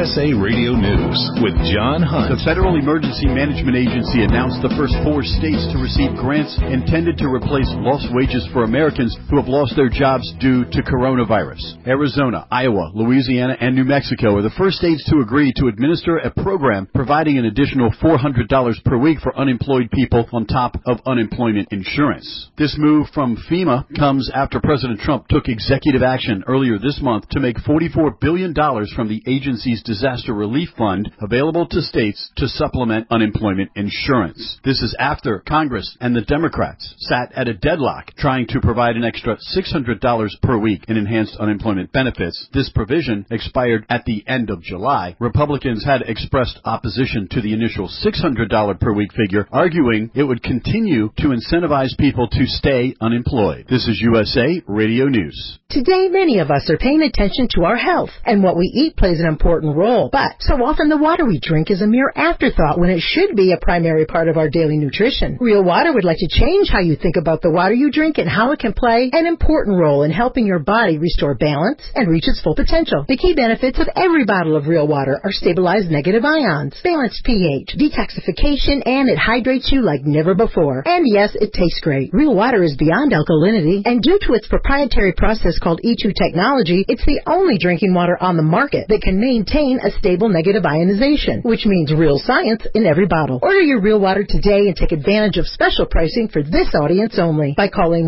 USA Radio News with John Hunt. The Federal Emergency Management Agency announced the first 4 states to receive grants intended to replace lost wages for Americans who have lost their jobs due to coronavirus. Arizona, Iowa, Louisiana, and New Mexico are the first states to agree to administer a program providing an additional $400 per week for unemployed people on top of unemployment insurance. This move from FEMA comes after President Trump took executive action earlier this month to make $44 billion from the agency's disaster relief fund available to states to supplement unemployment insurance. This is after Congress and the Democrats sat at a deadlock trying to provide an extra $600 per week in enhanced unemployment benefits. This provision expired at the end of July. Republicans had expressed opposition to the initial $600 per week figure, arguing it would continue to incentivize people to stay unemployed. This is USA Radio News. Today, many of us are paying attention to our health, and what we eat plays an important role. But so often the water we drink is a mere afterthought when it should be a primary part of our daily nutrition. Real Water would like to change how you think about the water you drink and how it can play an important role in helping your body restore balance and reach its full potential. The key benefits of every bottle of Real Water are stabilized negative ions, balanced pH, detoxification, and it hydrates you like never before. And yes, it tastes great. Real Water is beyond alkalinity, and due to its proprietary process called E2 technology, it's the only drinking water on the market that can maintain a stable negative ionization, which means real science in every bottle. Order your Real Water today and take advantage of special pricing for this audience only by calling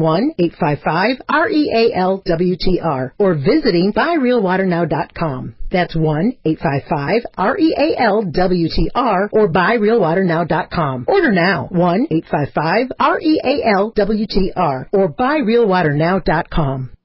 1-855-REALWTR or visiting buyrealwaternow.com. That's 1-855-REALWTR or buyrealwaternow.com. Order now, 1-855-REALWTR or buyrealwaternow.com.